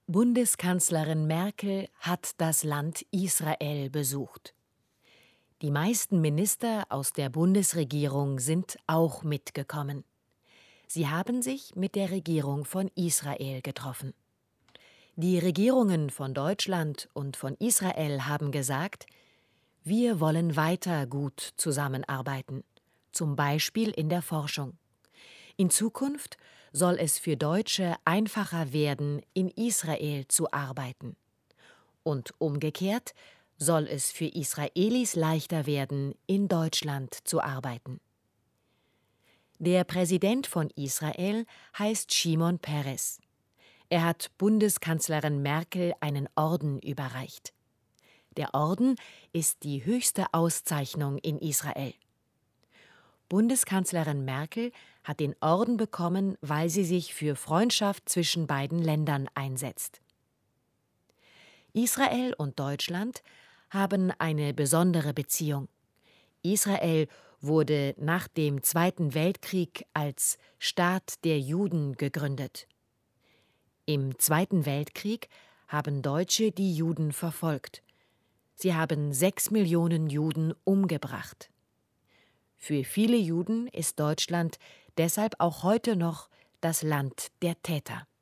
Bundeskanzlerin Merkel hat das Land Israel besucht. Die meisten Minister aus der Bundesregierung sind auch mitgekommen. Sie haben sich mit der Regierung von Israel getroffen. Die Regierungen von Deutschland und von Israel haben gesagt, wir wollen weiter gut zusammenarbeiten, zum Beispiel in der Forschung. In Zukunft soll es für Deutsche einfacher werden, in Israel zu arbeiten. Und umgekehrt soll es für Israelis leichter werden, in Deutschland zu arbeiten. Der Präsident von Israel heißt Shimon Peres. Er hat Bundeskanzlerin Merkel einen Orden überreicht. Der Orden ist die höchste Auszeichnung in Israel. Bundeskanzlerin Merkel hat den Orden bekommen, weil sie sich für Freundschaft zwischen beiden Ländern einsetzt. Israel und Deutschland haben eine besondere Beziehung. Israel wurde nach dem Zweiten Weltkrieg als Staat der Juden gegründet. Im Zweiten Weltkrieg haben Deutsche die Juden verfolgt. Sie haben 6 Millionen Juden umgebracht. Für viele Juden ist Deutschland deshalb auch heute noch das Land der Täter.